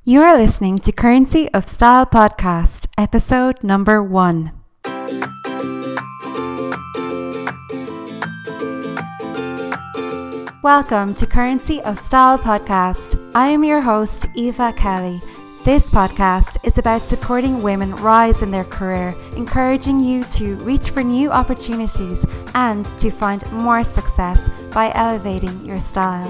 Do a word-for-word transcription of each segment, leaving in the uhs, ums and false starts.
You are listening to Currency of Style Podcast, episode number one. Welcome to Currency of Style Podcast. I am your host, Eva Kelly. This podcast is about supporting women rise in their career, encouraging you to reach for new opportunities and to find more success by elevating your style.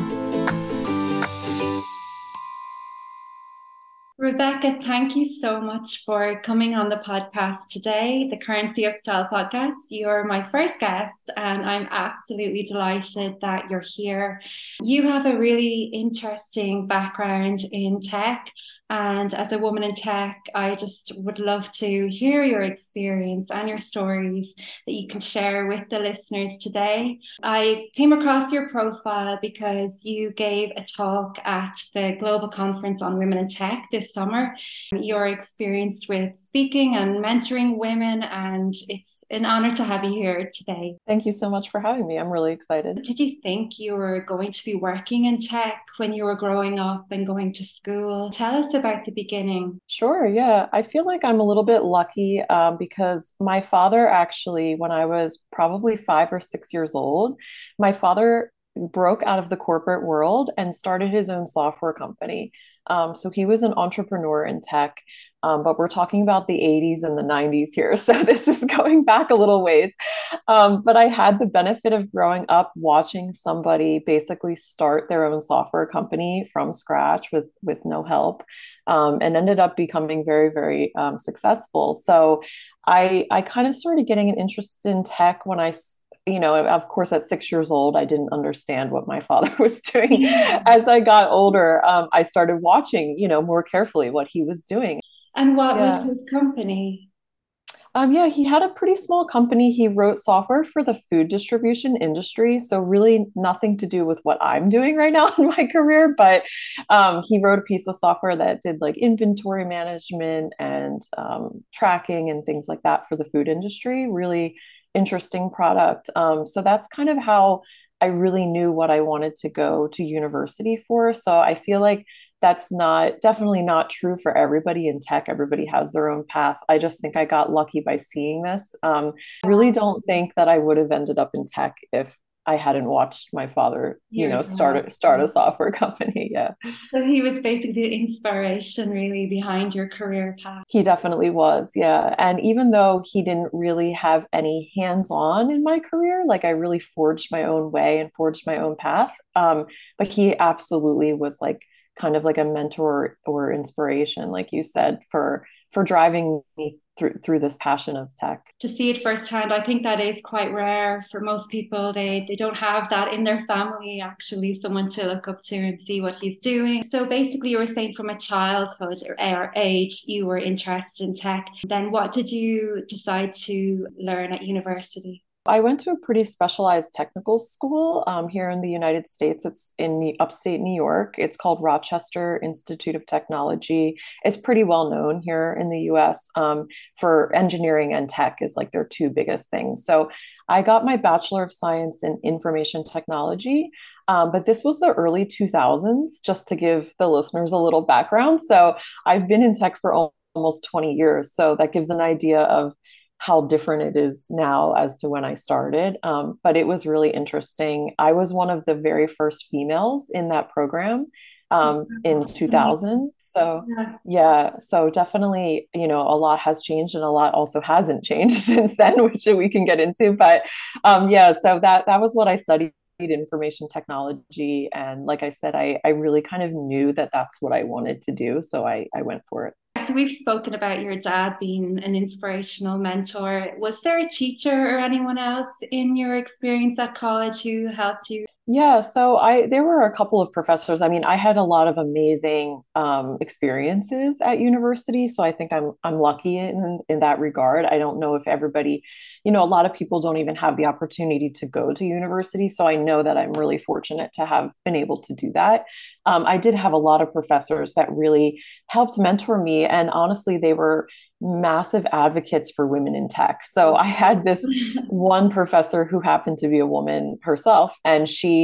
Rebecca, thank you so much for coming on the podcast today, the Currency of Style podcast. You're my first guest, and I'm absolutely delighted that you're here. You have a really interesting background in tech, and as a woman in tech, I just would love to hear your experience and your stories that you can share with the listeners today. I came across your profile because you gave a talk at the Global Conference on Women in Tech this summer. You're experienced with speaking and mentoring women, and it's an honor to have you here today. Thank you so much for having me. I'm really excited. Did you think you were going to be working in tech when you were growing up and going to school? Tell us about the beginning. Sure, yeah. I feel like I'm a little bit lucky um, because my father actually, when I was probably five or six years old, my father broke out of the corporate world and started his own software company. Um, so he was an entrepreneur in tech, um, but we're talking about the eighties and the nineties here. So this is going back a little ways. Um, but I had the benefit of growing up watching somebody basically start their own software company from scratch with, with no help, um, and ended up becoming very, very um, successful. So I, I kind of started getting an interest in tech when I you know, of course, at six years old, I didn't understand what my father was doing. As I got older, um, I started watching, you know, more carefully what he was doing. And what yeah. was his company? Um, yeah, he had a pretty small company. He wrote software for the food distribution industry. So really nothing to do with what I'm doing right now in my career. But um, he wrote a piece of software that did like inventory management and um, tracking and things like that for the food industry. Really interesting product. Um, so that's kind of how I really knew what I wanted to go to university for. So I feel like that's not definitely not true for everybody in tech. Everybody has their own path. I just think I got lucky by seeing this. Um, I really don't think that I would have ended up in tech if I hadn't watched my father, you Your know, dad. start start a software company. Yeah. So he was basically the inspiration really behind your career path. He definitely was. Yeah. And even though he didn't really have any hands-on in my career, like I really forged my own way and forged my own path. Um, but he absolutely was like kind of like a mentor or inspiration, like you said, for for driving me through through this passion of tech. To see it firsthand, I think that is quite rare for most people. They they don't have that in their family, actually, someone to look up to and see what he's doing. So basically, you were saying from a childhood or age, you were interested in tech. Then what did you decide to learn at university? I went to a pretty specialized technical school um, here in the United States. It's in upstate New York. It's called Rochester Institute of Technology. It's pretty well known here in the U S um, for engineering and tech is like their two biggest things. So I got my Bachelor of Science in Information Technology, um, but this was the early two thousands, just to give the listeners a little background. So I've been in tech for almost twenty years. So that gives an idea of how different it is now as to when I started. Um, but it was really interesting. I was one of the very first females in that program um, in two thousand. So yeah, so definitely, you know, a lot has changed and a lot also hasn't changed since then, which we can get into. But um, yeah, so that that was what I studied, information technology. And like I said, I, I really kind of knew that that's what I wanted to do. So I, I went for it. So we've spoken about your dad being an inspirational mentor. Was there a teacher or anyone else in your experience at college who helped you? Yeah, so I there were a couple of professors. I mean, I had a lot of amazing um, experiences at university, so I think I'm I'm lucky in in that regard. I don't know if everybody, you know, a lot of people don't even have the opportunity to go to university, so I know that I'm really fortunate to have been able to do that. Um, I did have a lot of professors that really helped mentor me, and honestly, they were massive advocates for women in tech. So I had this one professor who happened to be a woman herself, and she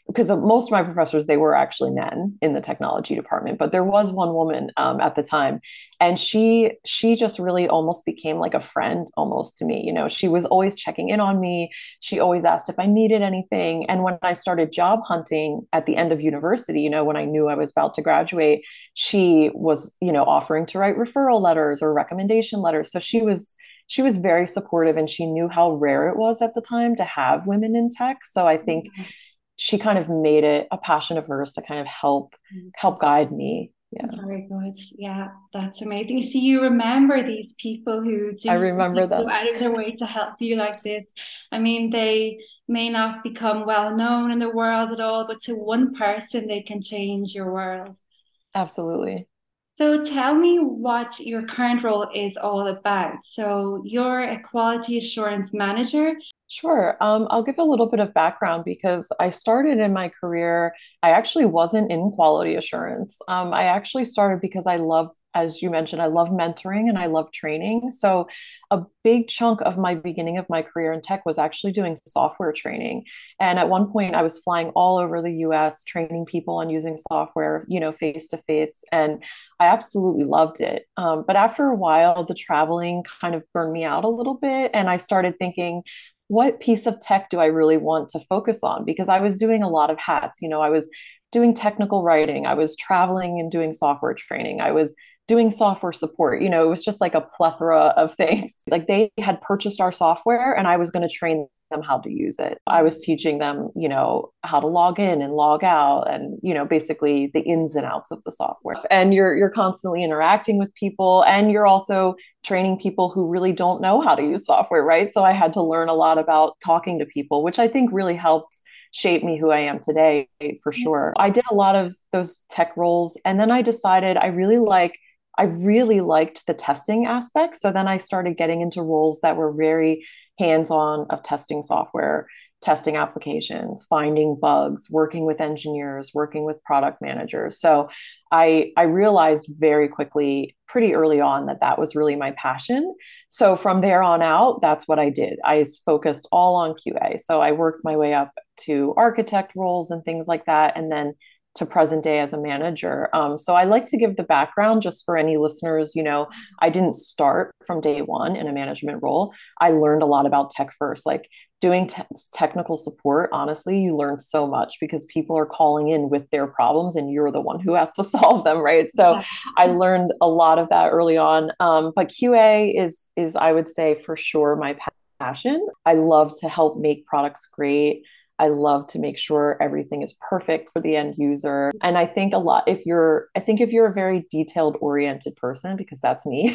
because most of my professors, they were actually men in the technology department, but there was one woman um, at the time, and she she just really almost became like a friend almost to me. You know, she was always checking in on me. She always asked if I needed anything. And when I started job hunting at the end of university, you know, when I knew I was about to graduate, she was, you know, offering to write referral letters or recommendation letters. So she was she was very supportive, and she knew how rare it was at the time to have women in tech. So I think she kind of made it a passion of hers to kind of help help guide me. Yeah. Very good. Yeah, that's amazing. You see, you remember these people who I do remember go them. out of their way to help you like this. I mean, they may not become well known in the world at all, but to one person, they can change your world. Absolutely. So tell me what your current role is all about. So you're a quality assurance manager. Sure. Um, I'll give a little bit of background because I started in my career, I actually wasn't in quality assurance. Um, I actually started because I love, as you mentioned, I love mentoring and I love training. So a big chunk of my beginning of my career in tech was actually doing software training. And at one point, I was flying all over the U S, training people on using software, you know, face to face. And I absolutely loved it. Um, but after a while, the traveling kind of burned me out a little bit. And I started thinking, what piece of tech do I really want to focus on? Because I was doing a lot of hats. You know, I was doing technical writing, I was traveling and doing software training, I was doing software support. You know, it was just like a plethora of things. Like they had purchased our software and I was going to train them how to use it. I was teaching them, you know, how to log in and log out and, you know, basically the ins and outs of the software. And you're you're constantly interacting with people and you're also training people who really don't know how to use software, right? So I had to learn a lot about talking to people, which I think really helped shape me who I am today for sure. I did a lot of those tech roles and then I decided I really like I really liked the testing aspect. So then I started getting into roles that were very hands-on of testing software, testing applications, finding bugs, working with engineers, working with product managers. So I I realized very quickly, pretty early on, that that was really my passion. So from there on out, that's what I did. I focused all on Q A. So I worked my way up to architect roles and things like that, and then to present day as a manager. Um, so I like to give the background just for any listeners. You know, I didn't start from day one in a management role. I learned a lot about tech first, like doing te- technical support. Honestly, you learn so much because people are calling in with their problems and you're the one who has to solve them, right? So I learned a lot of that early on. Um, but Q A is, is, I would say, for sure my passion. I love to help make products great. I love to make sure everything is perfect for the end user. And I think a lot, if you're, I think if you're a very detailed oriented person, because that's me,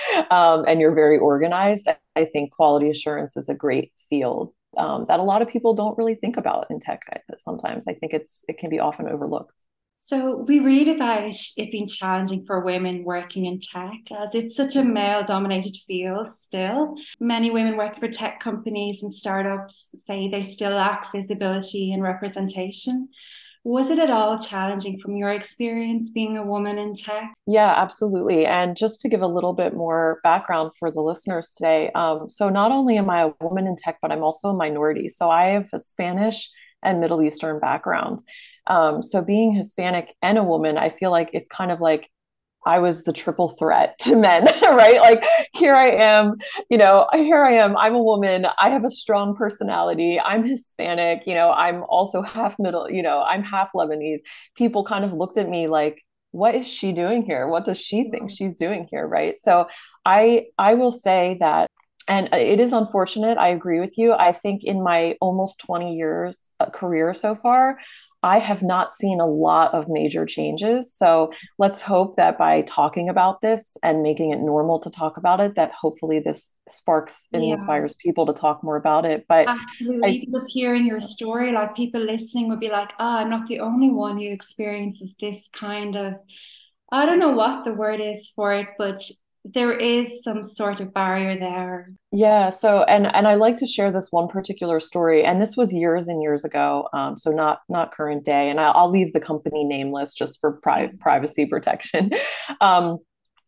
um, and you're very organized, I think quality assurance is a great field um, that a lot of people don't really think about in tech. Sometimes I think it's, it can be often overlooked. So we read about it being challenging for women working in tech as it's such a male dominated field still. Many women working for tech companies and startups say they still lack visibility and representation. Was it at all challenging from your experience being a woman in tech? Yeah, absolutely. And just to give a little bit more background for the listeners today, um, so not only am I a woman in tech, but I'm also a minority. So I have a Spanish and Middle Eastern background. Um, so being Hispanic and a woman, I feel like it's kind of like I was the triple threat to men, right? Like here I am, you know, here I am, I'm a woman, I have a strong personality, I'm Hispanic, you know, I'm also half middle, you know, I'm half Lebanese. People kind of looked at me like, what is she doing here? What does she think she's doing here, right? So I I will say that, and it is unfortunate, I agree with you. I think in my almost twenty years career so far, I have not seen a lot of major changes. So let's hope that by talking about this and making it normal to talk about it, that hopefully this sparks and Yeah. inspires people to talk more about it. But I, Absolutely. Just hearing your story, like people listening would be like, ah, I'm not the only one who experiences this kind of, I don't know what the word is for it, but there is some sort of barrier there. yeah, so and and I like to share this one particular story, and this was years and years ago, um, so not not current day, and I'll, I'll leave the company nameless just for pri- privacy protection. Um,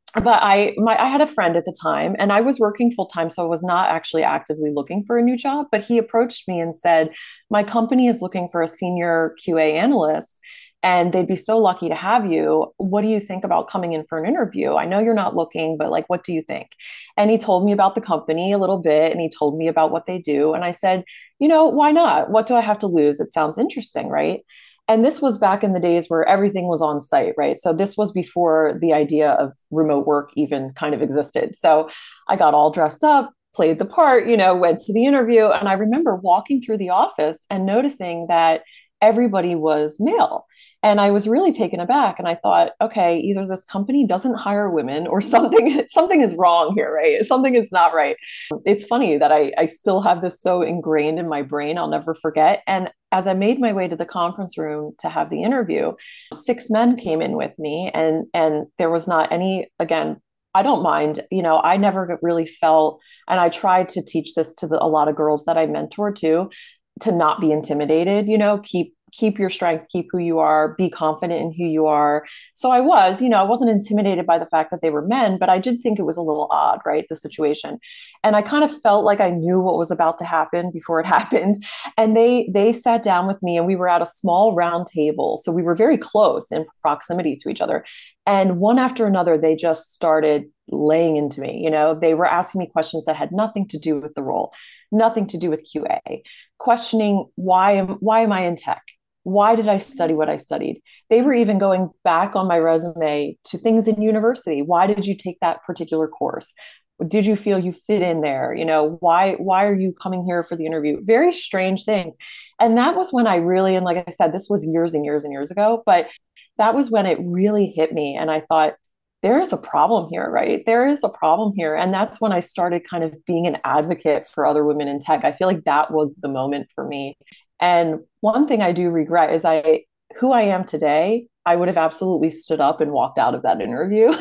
but I my I had a friend at the time and I was working full time, so I was not actually actively looking for a new job, but he approached me and said, "My company is looking for a senior Q A analyst and they'd be so lucky to have you. What do you think about coming in for an interview? I know you're not looking, but like what do you think?" And he told me about the company a little bit and he told me about what they do and I said, "You know, why not? What do I have to lose? It sounds interesting, right?" And this was back in the days where everything was on site, right? So this was before the idea of remote work even kind of existed. So I got all dressed up, played the part, you know, went to the interview. And I remember walking through the office and noticing that everybody was male. And I was really taken aback. And I thought, okay, either this company doesn't hire women or something, something is wrong here, right? Something is not right. It's funny that I, I still have this so ingrained in my brain, I'll never forget. And as I made my way to the conference room to have the interview, six men came in with me, and and there was not any, again, I don't mind, you know, I never really felt, and I tried to teach this to the, a lot of girls that I mentor too, to not be intimidated, you know, keep keep your strength, keep who you are, be confident in who you are. So I was, you know, I wasn't intimidated by the fact that they were men, but I did think it was a little odd, right? The situation. And I kind of felt like I knew what was about to happen before it happened. And they they sat down with me and we were at a small round table. So we were very close in proximity to each other. And one after another, they just started laying into me. You know, they were asking me questions that had nothing to do with the role, nothing to do with Q A, questioning why am why am I in tech? Why did I study what I studied? They were even going back on my resume to things in university. Why did you take that particular course? Did you feel you fit in there? You know, why why are you coming here for the interview? Very strange things. And that was when I really, and like I said, this was years and years and years ago, but that was when it really hit me. And I thought, there is a problem here, right? There is a problem here. And that's when I started kind of being an advocate for other women in tech. I feel like that was the moment for me. And one thing I do regret is I, who I am today, I would have absolutely stood up and walked out of that interview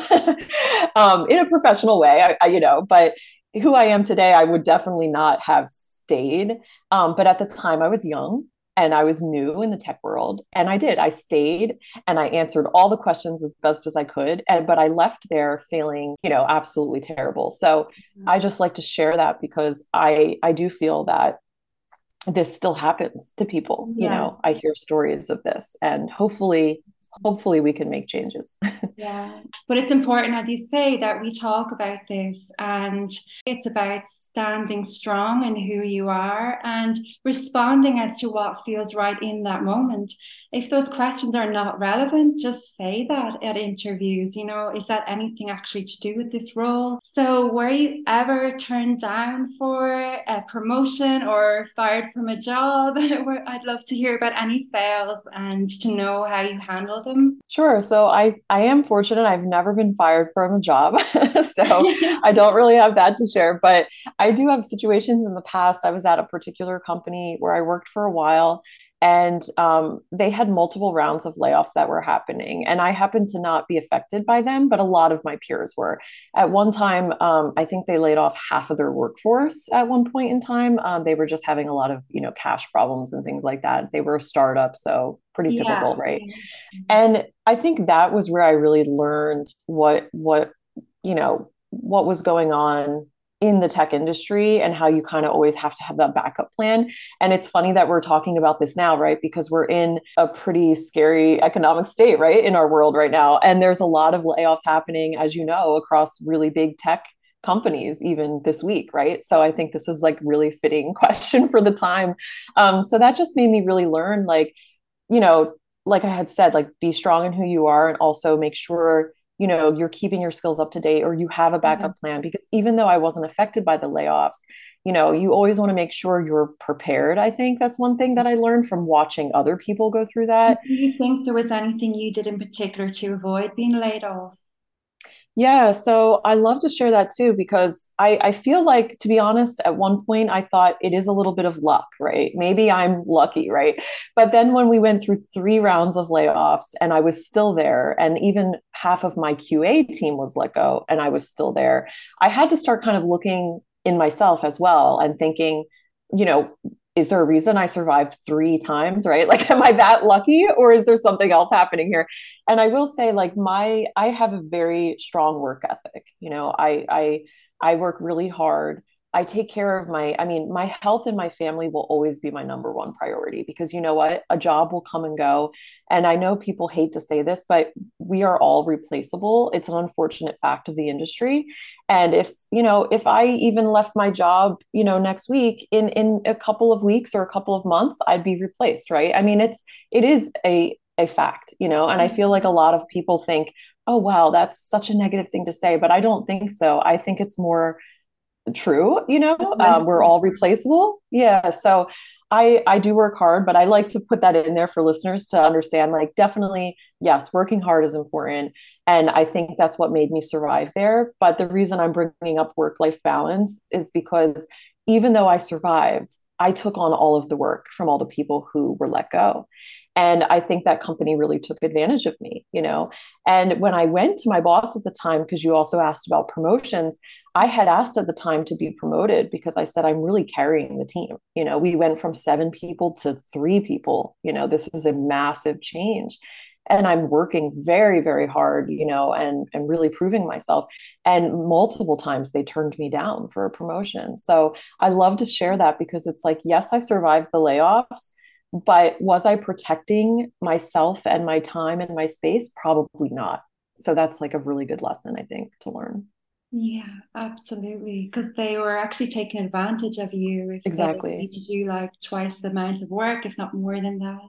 um, in a professional way, I, I, you know, but who I am today, I would definitely not have stayed. Um, but at the time I was young and I was new in the tech world. And I did, I stayed and I answered all the questions as best as I could. And, but I left there feeling, you know, absolutely terrible. So I just like to share that because I, I do feel that this still happens to people. Yes. You know, I hear stories of this and hopefully, hopefully we can make changes. Yeah, but it's important, as you say, that we talk about this, and it's about standing strong in who you are and responding as to what feels right in that moment. If those questions are not relevant, just say that at interviews. You know, is that anything actually to do with this role? So were you ever turned down for a promotion or fired from a job? I'd love to hear about any fails and to know how you handle them. Sure. So I, I am fortunate. I've never been fired from a job. So I don't really have that to share, but I do have situations in the past. I was at a particular company where I worked for a while and um, they had multiple rounds of layoffs that were happening. And I happened to not be affected by them, but a lot of my peers were. At one time, um, I think they laid off half of their workforce at one point in time. Um, they were just having a lot of, you know, cash problems and things like that. They were a startup, so pretty Yeah. typical, right? And I think that was where I really learned what what you know what was going on in the tech industry and how you kind of always have to have that backup plan. And it's funny that we're talking about this now, right? Because we're in a pretty scary economic state, right, in our world right now. And there's a lot of layoffs happening, as you know, across really big tech companies even this week, right? So I think this is like really fitting question for the time. Um, so that just made me really learn, like, you know, like I had said, like be strong in who you are and also make sure, you know, you're keeping your skills up to date or you have a Yeah. backup plan. Because even though I wasn't affected by the layoffs, you know, you always want to make sure you're prepared. I think that's one thing that I learned from watching other people go through Do that. you think there was anything you did in particular to avoid being laid off? Yeah, so I love to share that too because I, I feel like, to be honest, at one point I thought it is a little bit of luck, right? Maybe I'm lucky, right? But then when we went through three rounds of layoffs and I was still there, and even half of my Q A team was let go and I was still there, I had to start kind of looking in myself as well and thinking, you know, is there a reason I survived three times, right? Like, am I that lucky, or is there something else happening here? And I will say, like, my, I have a very strong work ethic. You know, I, I, I work really hard. I take care of my, I mean, my health and my family will always be my number one priority, because you know what? A job will come and go. And I know people hate to say this, but we are all replaceable. It's an unfortunate fact of the industry. And if, you know, if I even left my job, you know, next week, in in a couple of weeks or a couple of months, I'd be replaced, right? I mean, it's it is a a fact, you know, and I feel like a lot of people think, oh wow, that's such a negative thing to say, but I don't think so. I think it's more true, you know. Um, we're all replaceable. Yeah. So I I do work hard, but I like to put that in there for listeners to understand, like, definitely, yes, working hard is important. And I think that's what made me survive there. But the reason I'm bringing up work-life balance is because even though I survived, I took on all of the work from all the people who were let go. And I think that company really took advantage of me, you know. And when I went to my boss at the time, because you also asked about promotions, I had asked at the time to be promoted because I said, I'm really carrying the team. You know, we went from seven people to three people. You know, this is a massive change. And I'm working very, very hard, you know, and, and really proving myself. And multiple times they turned me down for a promotion. So I love to share that, because it's like, yes, I survived the layoffs, but was I protecting myself and my time and my space? Probably not. So that's like a really good lesson, I think, to learn. Yeah, absolutely. Because they were actually taking advantage of you if they Exactly. need to do like twice the amount of work, if not more than that.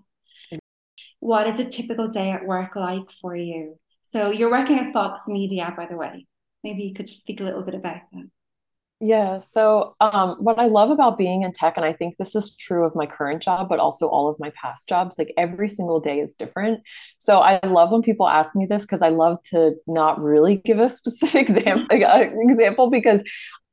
What is a typical day at work like for you? So you're working at Fox Media, by the way. Maybe you could just speak a little bit about that. Yeah. So, um, what I love about being in tech, and I think this is true of my current job, but also all of my past jobs, like every single day is different. So, I love when people ask me this, because I love to not really give a specific example, example because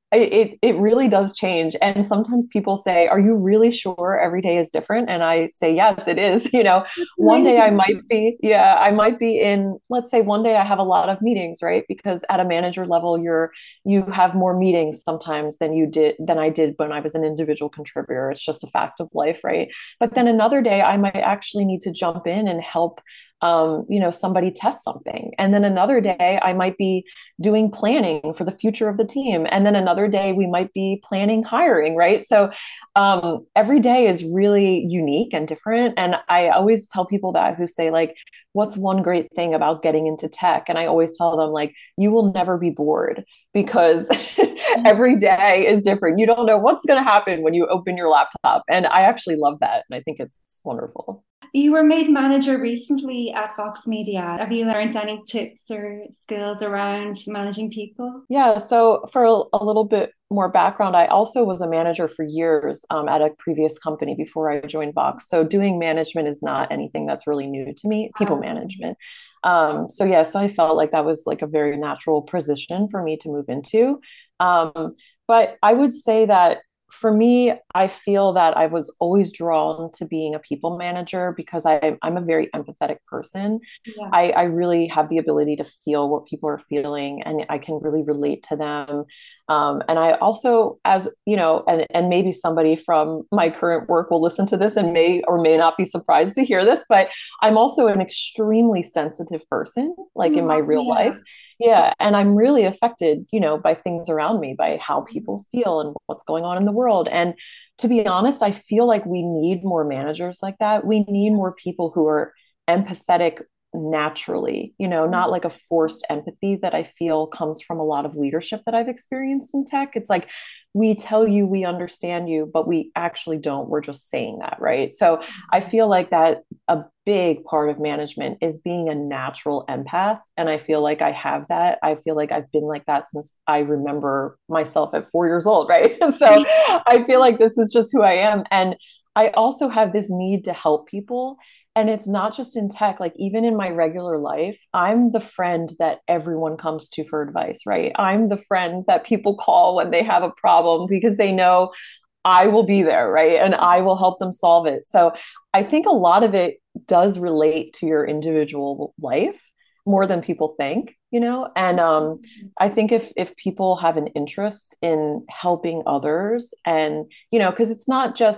it it really does change. And sometimes people say, are you really sure every day is different? And I say, yes, it is. You know, one day I might be, yeah, I might be in, let's say one day I have a lot of meetings, right? Because at a manager level, you're you have more meetings sometimes than you did than I did when I was an individual contributor. It's just a fact of life, right? But then another day I might actually need to jump in and help, um, you know, somebody test something. And then another day I might be doing planning for the future of the team. And then another day we might be planning hiring, right? So um, every day is really unique and different. And I always tell people that, who say, like, what's one great thing about getting into tech? And I always tell them, like, you will never be bored, because every day is different. You don't know what's going to happen when you open your laptop. And I actually love that. And I think it's wonderful. You were made manager recently at Fox Media. Have you learned any tips or skills around managing people? Yeah, so for a little bit more background, I also was a manager for years, um, at a previous company before I joined Vox. So doing management is not anything that's really new to me, people Um, management. Um, so yeah, so I felt like that was like a very natural position for me to move into. Um, but I would say that for me, I feel that I was always drawn to being a people manager, because I, I'm a very empathetic person. yeah. I, I really have the ability to feel what people are feeling, and I can really relate to them. Um, and I also, as you know, and, and maybe somebody from my current work will listen to this and may or may not be surprised to hear this, but I'm also an extremely sensitive person, like in my Oh, real yeah. life. Yeah. And I'm really affected, you know, by things around me, by how people feel and what's going on in the world. And to be honest, I feel like we need more managers like that. We need more people who are empathetic naturally, you know, not like a forced empathy that I feel comes from a lot of leadership that I've experienced in tech. It's like, we tell you we understand you, but we actually don't. We're just saying that, right? So I feel like that a big part of management is being a natural empath. And I feel like I have that. I feel like I've been like that since I remember myself at four years old, right? So I feel like this is just who I am. And I also have this need to help people. And it's not just in tech, like even in my regular life, I'm the friend that everyone comes to for advice, right? I'm the friend that people call when they have a problem, because they know I will be there, right? And I will help them solve it. So I think a lot of it does relate to your individual life more than people think, you know? And um, I think if if people have an interest in helping others, and, you know, because it's not just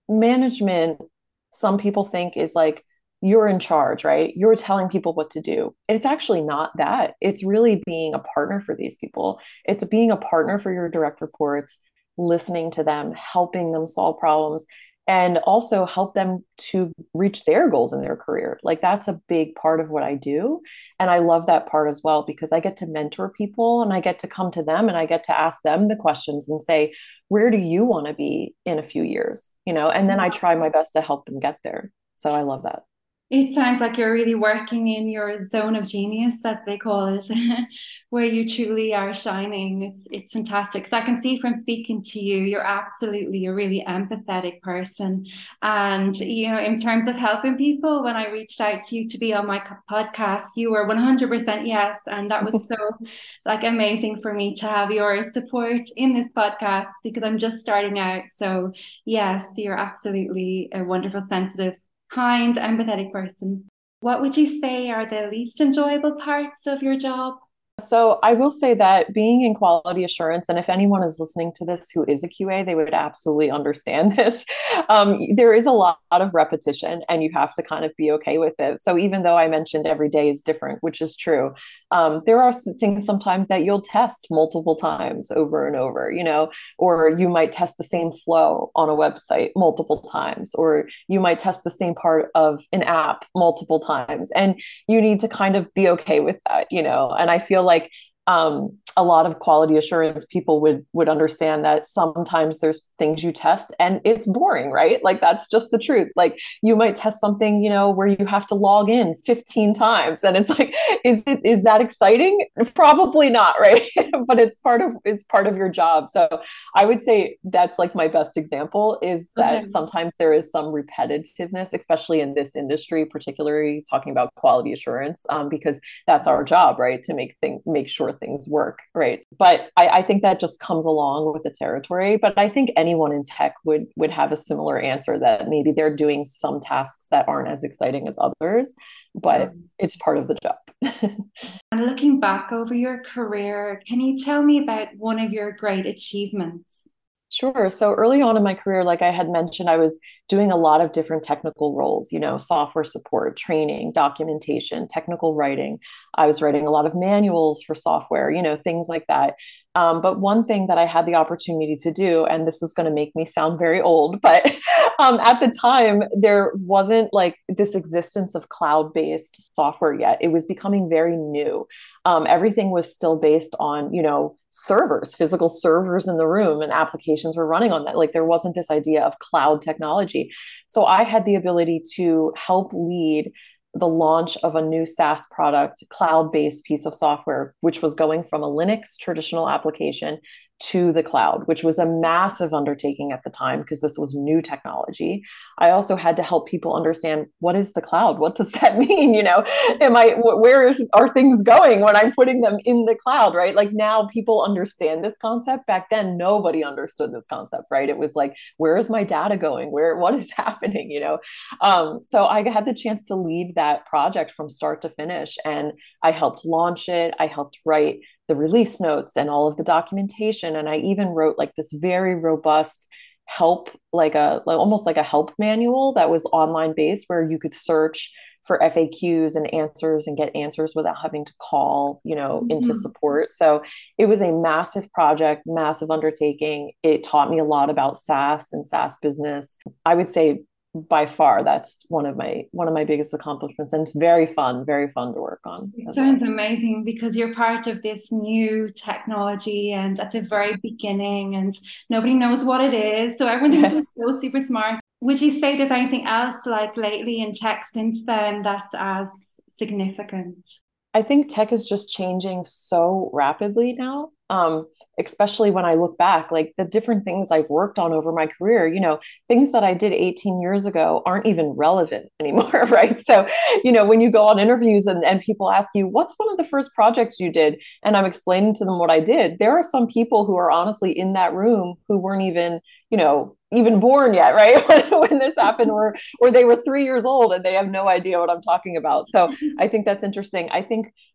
management, some people think is like, you're in charge, right? You're telling people what to do. It's actually not that. It's really being a partner for these people. It's being a partner for your direct reports, listening to them, helping them solve problems, and also help them to reach their goals in their career. Like that's a big part of what I do. And I love that part as well because I get to mentor people and I get to come to them and I get to ask them the questions and say, where do you want to be in a few years? You know, and then I try my best to help them get there. So I love that. It sounds like you're really working in your zone of genius, as they call it, where you truly are shining. It's it's fantastic because I can see from speaking to you, you're absolutely a really empathetic person. And you know, in terms of helping people, when I reached out to you to be on my podcast, you were one hundred percent yes, and that was so like amazing for me to have your support in this podcast because I'm just starting out. So yes, you're absolutely a wonderful, sensitive, kind, empathetic person. What would you say are the least enjoyable parts of your job? So I will say that being in quality assurance, and if anyone is listening to this who is a Q A, they would absolutely understand this. Um, there is a lot of repetition, and you have to kind of be okay with it. So even though I mentioned every day is different, which is true, um, there are things sometimes that you'll test multiple times over and over, you know, or you might test the same flow on a website multiple times, or you might test the same part of an app multiple times, and you need to kind of be okay with that, you know. And I feel like um, a lot of quality assurance people would would understand that sometimes there's things you test and it's boring, right? Like that's just the truth. Like you might test something, you know, where you have to log in fifteen times and it's like, is it is that exciting? Probably not, right? But it's part of it's part of your job. So I would say that's like my best example is that Okay. sometimes there is some repetitiveness, especially in this industry, particularly talking about quality assurance, um, because that's our job, right? To make things make sure things work, right? But I, I think that just comes along with the territory. But I think anyone in tech would would have a similar answer that maybe they're doing some tasks that aren't as exciting as others, but Sure. it's part of the job. And looking back over your career, can you tell me about one of your great achievements? Sure. So early on in my career, like I had mentioned, I was doing a lot of different technical roles, you know, software support, training, documentation, technical writing. I was writing a lot of manuals for software, you know, things like that. Um, but one thing that I had the opportunity to do, and this is going to make me sound very old, but um, at the time, there wasn't like this existence of cloud-based software yet. It was becoming very new. Um, everything was still based on, you know, servers, physical servers in the room, and applications were running on that. Like there wasn't this idea of cloud technology. So I had the ability to help lead the launch of a new SaaS product, cloud based piece of software, which was going from a Linux traditional application to the cloud, which was a massive undertaking at the time because this was new technology. I also had to help people understand what is the cloud? What does that mean? You know, am I, where is, are things going when I'm putting them in the cloud, right? Like now people understand this concept. Back then, nobody understood this concept, right? It was like, where is my data going? Where, what is happening? You know? Um, so I had the chance to lead that project from start to finish. And I helped launch it. I helped write the release notes and all of the documentation. And I even wrote like this very robust help, like a like almost like a help manual that was online based where you could search for F A Qs and answers and get answers without having to call, you know, into Mhm. support. So it was a massive project, massive undertaking. It taught me a lot about SaaS and SaaS business. I would say by far that's one of my one of my biggest accomplishments, and it's very fun very fun to work on It as well. sounds amazing because you're part of this new technology and at the very beginning, and nobody knows what it is. So everyone thinks you're so super smart. Would you say there's anything else like lately in tech since then that's as significant? I think tech is just changing so rapidly now. Um, especially when I look back, like the different things I've worked on over my career, you know, things that I did eighteen years ago aren't even relevant anymore, right? So, you know, when you go on interviews and, and people ask you, what's one of the first projects you did? And I'm explaining to them what I did, there are some people who are honestly in that room who weren't even, you know, even born yet, right? when, when this happened, or or they were three years old and they have no idea what I'm talking about. So I think that's interesting. I think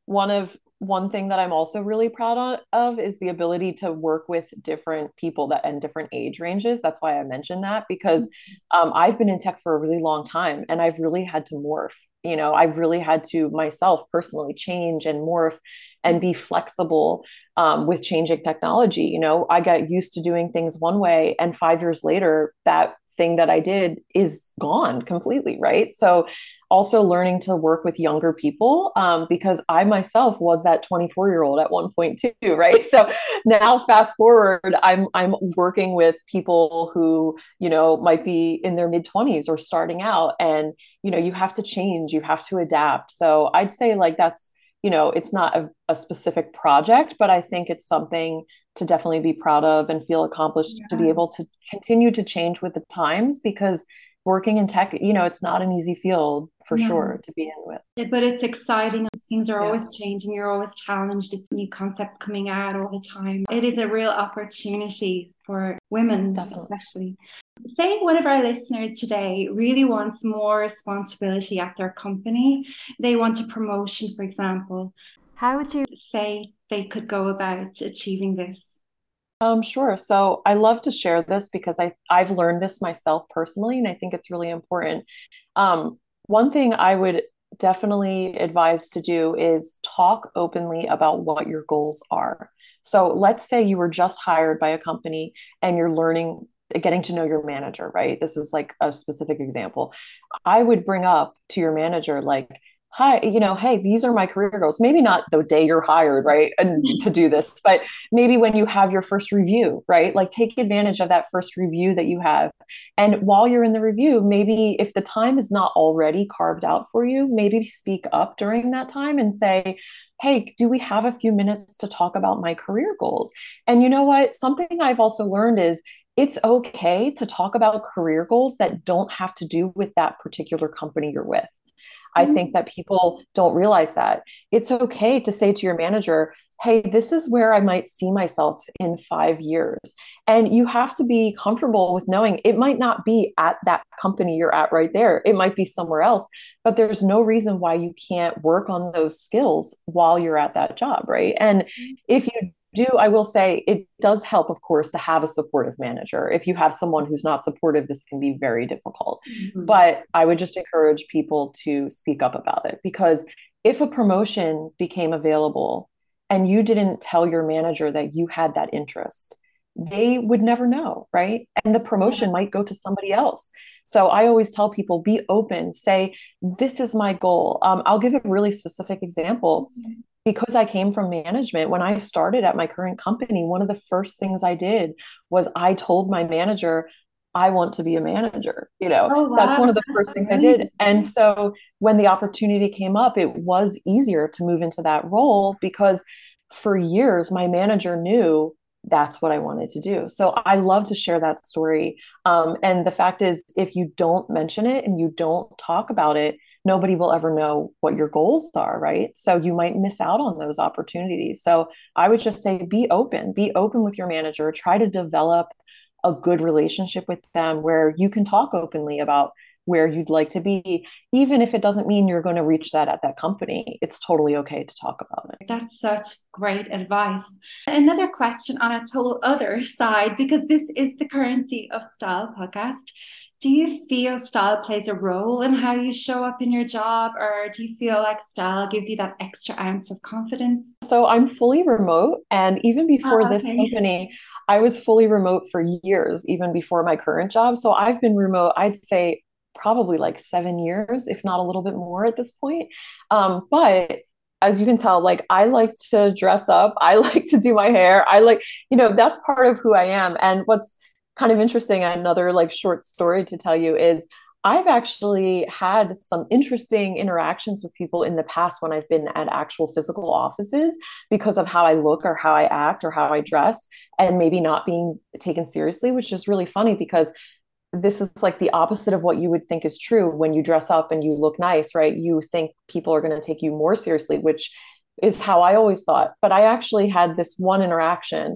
one of one thing that I'm also really proud of is the ability to work with different people that and different age ranges. That's why I mentioned that, because um, I've been in tech for a really long time and I've really had to morph. You know, I've really had to myself personally change and morph and be flexible um, with changing technology. You know, I got used to doing things one way, and five years later, that thing that I did is gone completely, right? So also learning to work with younger people, um, because I myself was that twenty-four year old at one point too, right? So now fast forward, I'm I'm working with people who, you know, might be in their mid twenties or starting out, and you know, you have to change, you have to adapt. So I'd say like that's, you know, it's not a, a specific project, but I think it's something to definitely be proud of and feel accomplished, Yeah. to be able to continue to change with the times, because working in tech, you know, it's not an easy field for No. sure to be in with. But it's exciting. Things are Yeah. always changing. You're always challenged. It's new concepts coming out all the time. It is a real opportunity for women, Definitely. especially. Say one of our listeners today really wants more responsibility at their company. They want a promotion, for example. How would you say they could go about achieving this? Um, sure. So I love to share this because I, I've learned this myself personally, and I think it's really important. Um, one thing I would definitely advise to do is talk openly about what your goals are. So let's say you were just hired by a company and you're learning, getting to know your manager, right? This is like a specific example. I would bring up to your manager, like, hi, you know, hey, these are my career goals. Maybe not the day you're hired, right? And to do this, but maybe when you have your first review, right? Like take advantage of that first review that you have. And while you're in the review, maybe if the time is not already carved out for you, maybe speak up during that time and say, hey, do we have a few minutes to talk about my career goals? And you know what? Something I've also learned is it's okay to talk about career goals that don't have to do with that particular company you're with. I think that people don't realize that. It's okay to say to your manager, hey, this is where I might see myself in five years. And you have to be comfortable with knowing it might not be at that company you're at right there. It might be somewhere else, but there's no reason why you can't work on those skills while you're at that job, right? And if you do, I will say it does help, of course, to have a supportive manager. If you have someone who's not supportive, this can be very difficult. Mm-hmm. But I would just encourage people to speak up about it, because if a promotion became available and you didn't tell your manager that you had that interest, they would never know, right? And the promotion yeah. might go to somebody else. So I always tell people, be open, say, this is my goal. Um, I'll give a really specific example. Mm-hmm. Because I came from management, when I started at my current company, one of the first things I did was I told my manager, I want to be a manager. You know, oh, wow. That's one of the first things I did. And so when the opportunity came up, it was easier to move into that role because for years, my manager knew that's what I wanted to do. So I love to share that story. Um, and the fact is, if you don't mention it and you don't talk about it, nobody will ever know what your goals are, right? So you might miss out on those opportunities. So I would just say, be open, be open with your manager, try to develop a good relationship with them where you can talk openly about where you'd like to be, even if it doesn't mean you're going to reach that at that company. It's totally okay to talk about it. That's such great advice. Another question on a total other side, because this is the Currency of Style podcast. Do you feel style plays a role in how you show up in your job, or do you feel like style gives you that extra ounce of confidence? So I'm fully remote, and even before oh, okay. this company, I was fully remote for years, even before my current job. So I've been remote, I'd say probably like seven years, if not a little bit more at this point. Um, but as you can tell, like I like to dress up, I like to do my hair. I like, you know, that's part of who I am. And what's kind of interesting, another like short story to tell you is I've actually had some interesting interactions with people in the past when I've been at actual physical offices because of how I look or how I act or how I dress, and maybe not being taken seriously, which is really funny because this is like the opposite of what you would think is true. When you dress up and you look nice, right? You think people are going to take you more seriously, which is how I always thought. But I actually had this one interaction,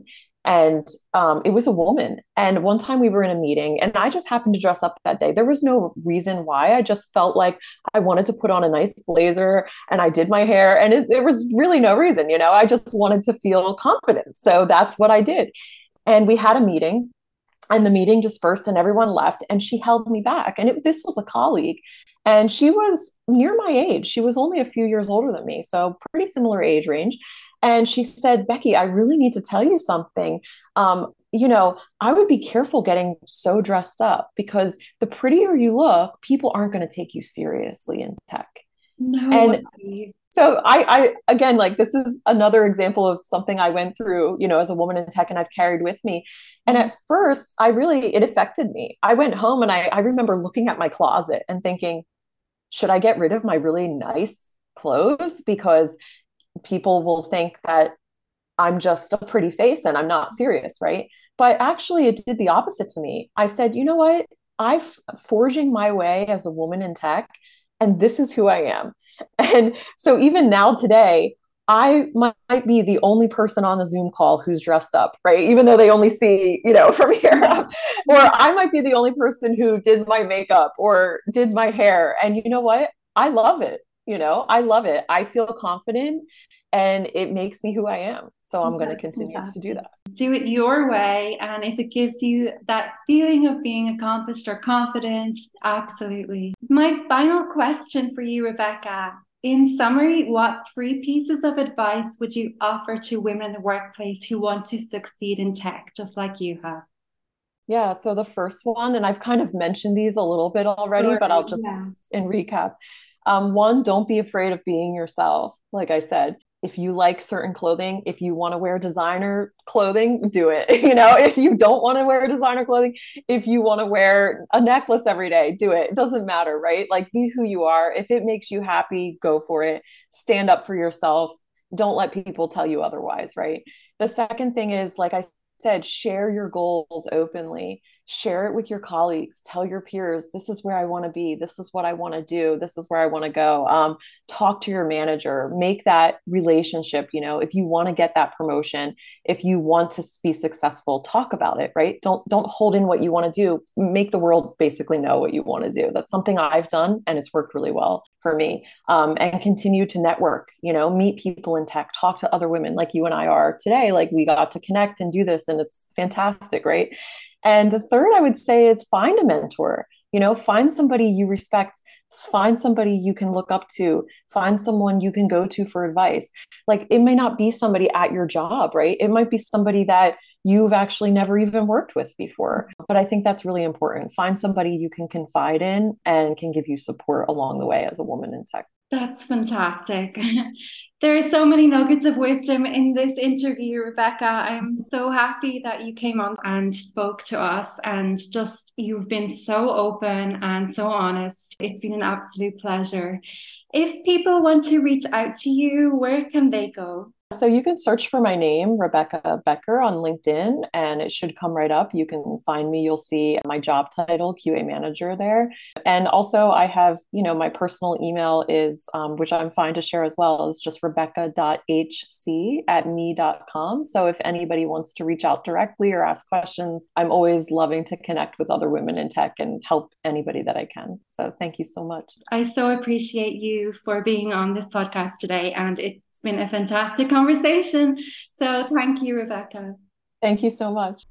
And um, it was a woman. And one time we were in a meeting and I just happened to dress up that day. There was no reason why. I just felt like I wanted to put on a nice blazer and I did my hair. And it, there was really no reason, you know, I just wanted to feel confident. So that's what I did. And we had a meeting and the meeting dispersed and everyone left. And she held me back. And it, this was a colleague. And she was near my age. She was only a few years older than me. So pretty similar age range. And she said, Becky, I really need to tell you something. Um, you know, I would be careful getting so dressed up because the prettier you look, people aren't going to take you seriously in tech. No And way. so I, I, again, like this is another example of something I went through, you know, as a woman in tech and I've carried with me. And at first I really, it affected me. I went home and I, I remember looking at my closet and thinking, should I get rid of my really nice clothes? Because people will think that I'm just a pretty face and I'm not serious, right? But actually, it did the opposite to me. I said, you know what? I'm forging my way as a woman in tech, and this is who I am. And so even now today, I might be the only person on the Zoom call who's dressed up, right? Even though they only see, you know, from here up. Or I might be the only person who did my makeup or did my hair. And you know what? I love it. You know, I love it. I feel confident and it makes me who I am. So I'm going to continue to do that. Do it your way. And if it gives you that feeling of being accomplished or confident, absolutely. My final question for you, Rebecca. In summary, what three pieces of advice would you offer to women in the workplace who want to succeed in tech, just like you have? Yeah, so the first one, and I've kind of mentioned these a little bit already, Sure, but I'll just yeah. in recap. Um, one, don't be afraid of being yourself. Like I said, if you like certain clothing, if you want to wear designer clothing, do it. You know, if you don't want to wear designer clothing, if you want to wear a necklace every day, do it. It doesn't matter, right? Like be who you are. If it makes you happy, go for it. Stand up for yourself. Don't let people tell you otherwise, right? The second thing is, like I said, share your goals openly, share it with your colleagues, tell your peers, this is where I want to be, this is what I want to do, this is where I want to go. Um, talk to your manager, make that relationship. You know, if you want to get that promotion, if you want to be successful, talk about it, right? Don't don't hold in what you want to do. Make the world basically know what you want to do. That's something I've done and it's worked really well for me. Um, and continue to network, you know, meet people in tech, talk to other women like you and I are today. Like we got to connect and do this and it's fantastic, right? And the third I would say is find a mentor, you know, find somebody you respect, find somebody you can look up to, find someone you can go to for advice. Like it may not be somebody at your job, right? It might be somebody that you've actually never even worked with before. But I think that's really important. Find somebody you can confide in and can give you support along the way as a woman in tech. That's fantastic. There are so many nuggets of wisdom in this interview, Rebecca. I'm so happy that you came on and spoke to us, and just you've been so open and so honest. It's been an absolute pleasure. If people want to reach out to you, where can they go? So you can search for my name, Rebecca Becker, on LinkedIn, and it should come right up. You can find me. You'll see my job title, Q A manager, there. And also, I have, you know, my personal email is, um, which I'm fine to share as well, is just rebecca dot h c at me dot com. So if anybody wants to reach out directly or ask questions, I'm always loving to connect with other women in tech and help anybody that I can. So thank you so much. I so appreciate you for being on this podcast today, and it been a fantastic conversation. So thank you, Rebecca. Thank you so much.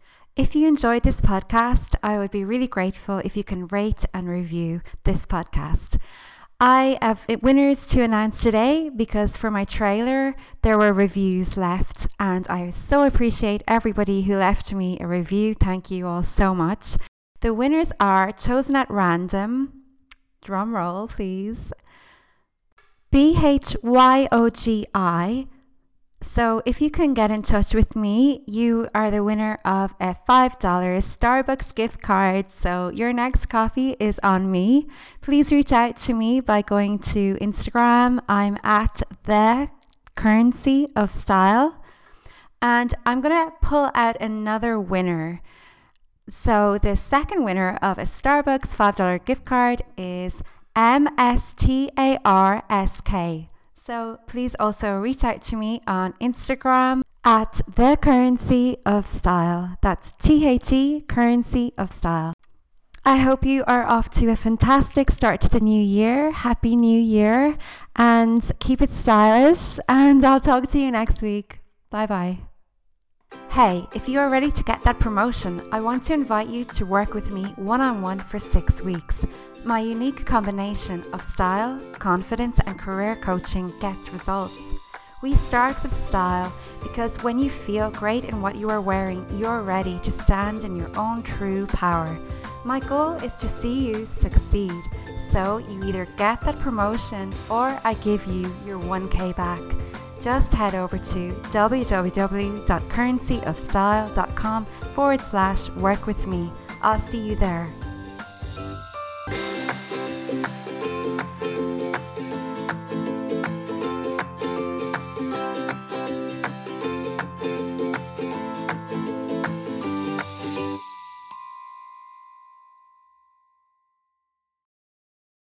If you enjoyed this podcast, I would be really grateful if you can rate and review this podcast. I have winners to announce today because for my trailer, there were reviews left, and I so appreciate everybody who left me a review. Thank you all so much. The winners are chosen at random. Drum roll, please. B H Y O G I. So if you can get in touch with me, you are the winner of a five dollars Starbucks gift card. So your next coffee is on me. Please reach out to me by going to Instagram. I'm at the currency of style. And I'm going to pull out another winner. So the second winner of a Starbucks five dollars gift card is M S T A R S K. So please also reach out to me on Instagram at The Currency of Style. That's T H E, Currency of Style. I hope you are off to a fantastic start to the new year. Happy New Year, and keep it stylish, and I'll talk to you next week. Bye bye. Hey, if you are ready to get that promotion, I want to invite you to work with me one-on-one for six weeks. My unique combination of style, confidence, and career coaching gets results. We start with style because when you feel great in what you are wearing, you're ready to stand in your own true power. My goal is to see you succeed, so you either get that promotion or I give you your one K back. Just head over to www.currencyofstyle.com forward slash work with me. I'll see you there.